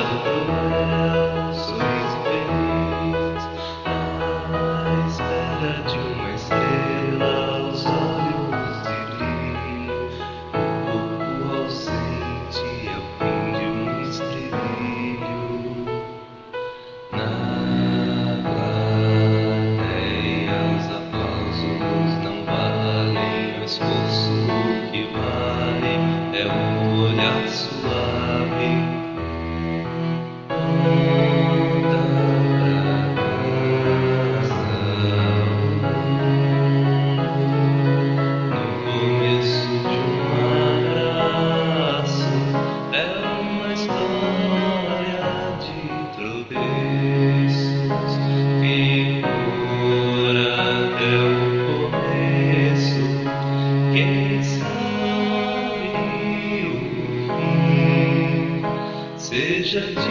cruel, sorriso feliz, à espera de uma estrela, os olhos de brilho, o corpo ausente é o fim de um estrebilho. Na plateia, os aplausos não valem o esforço, o que vale é o olhar suave. Conta pra casa, no começo de um abraço, é uma história de tropeços que for até o começo. Quem sabe o fim seja de